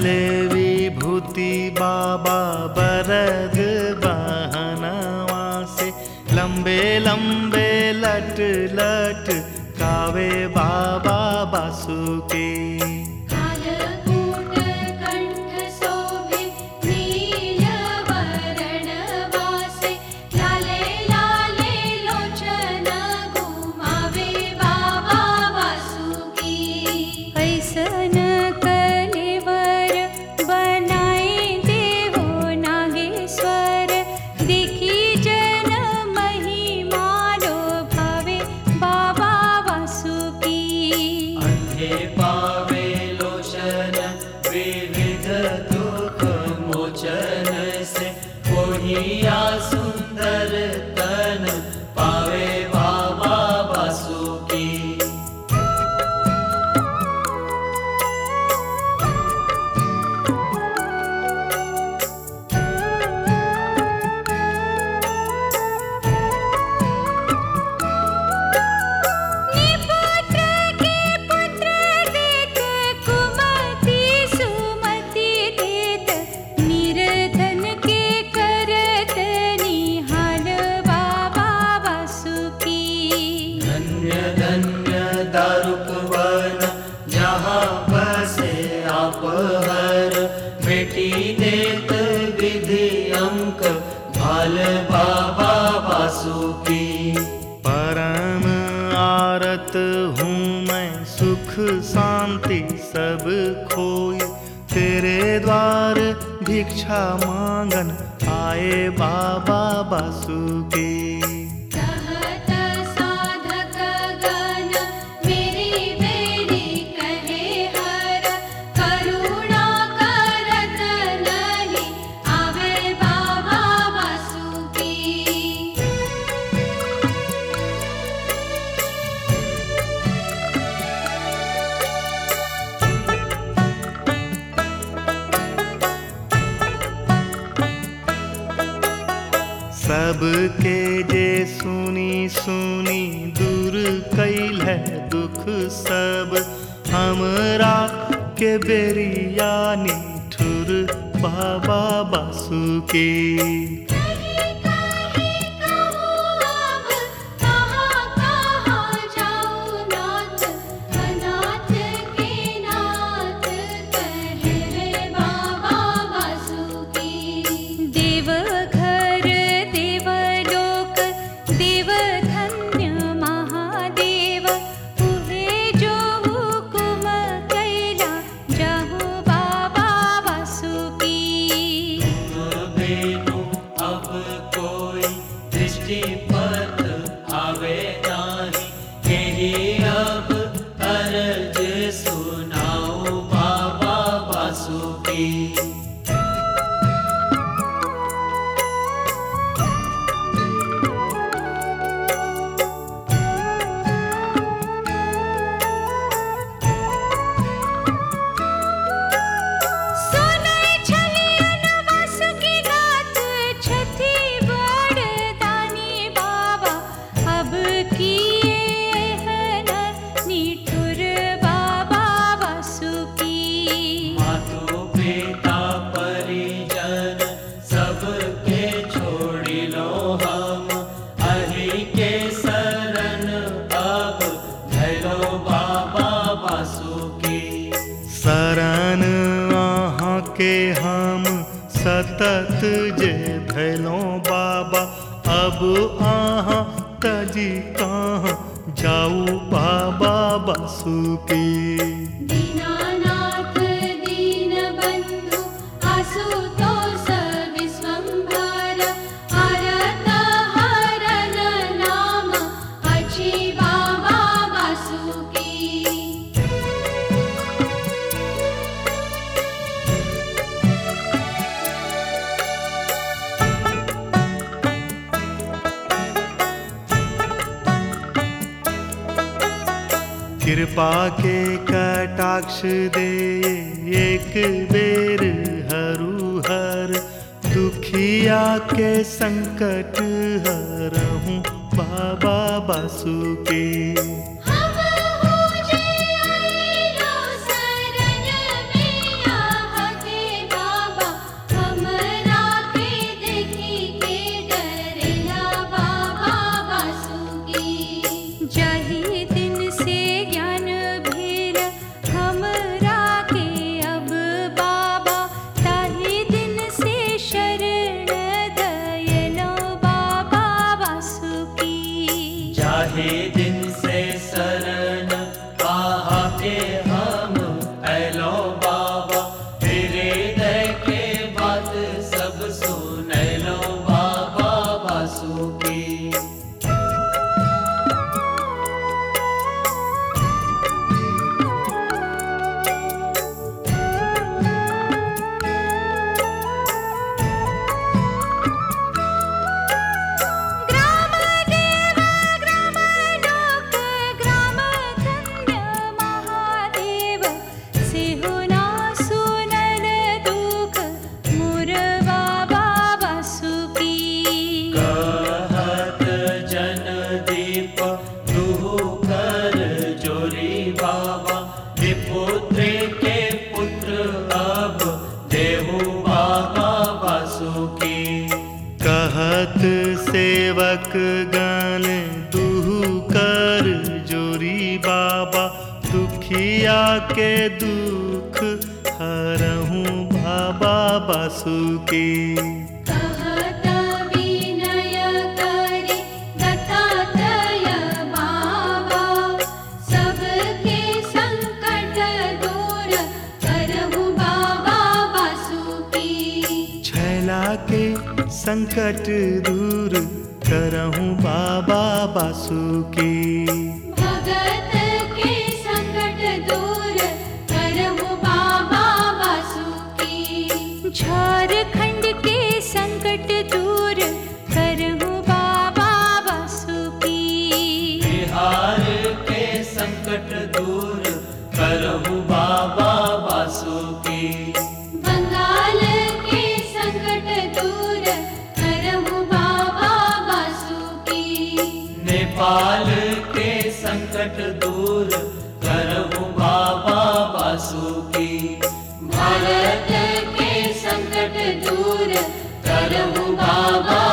चले विभूति बाबा बरद बहनवा से, लंबे लंबे लट लट कावे बाबा बासुकी। सुंदर तन पावे बाबा बासुकी। बेटी देत विधि अंक भाल बाबा बासुकी। परम आरत हूँ मैं सुख शांति सब खोई, तेरे द्वार भिक्षा मांगन आए बाबा बासुकी। सबके जे सुनी सुनी दूर कैल है दुख सब, हमरा के बेरियानी ठुर बाबा बासुकी। पथ आवे नाही, यही अब अर्ज सुनाओ बाबा बासुकी। शरण अहाँ के हम सतत जे धैलों बाबा, अब अहाँ तजी कहाँ जाऊ बाबा बासुकी। कृपा के कटाक्ष दे एक बेर हरू हर, दुखिया के संकट हरहूँ बाबा बासुकी। के दुख हरहूँ बाबा बासुकी। कहत विनय करे दत्तात्रय बाबा, सबके संकट दूर करहु बाबा बासुकी। छैला के संकट दूर करहूँ बाबा बासुकी। भगत के संकट दूर करहु बाबा बासुकी। झारखंड के संकट दूर करहु बाबा बासुकी। बिहार के संकट दूर करहु बाबा बासुकी। बंगाल के संकट दूर करहु बाबा बासुकी। नेपाल के संकट दूर करहु बाबा बासुकी। भारत के संकट दूर करहु बाबा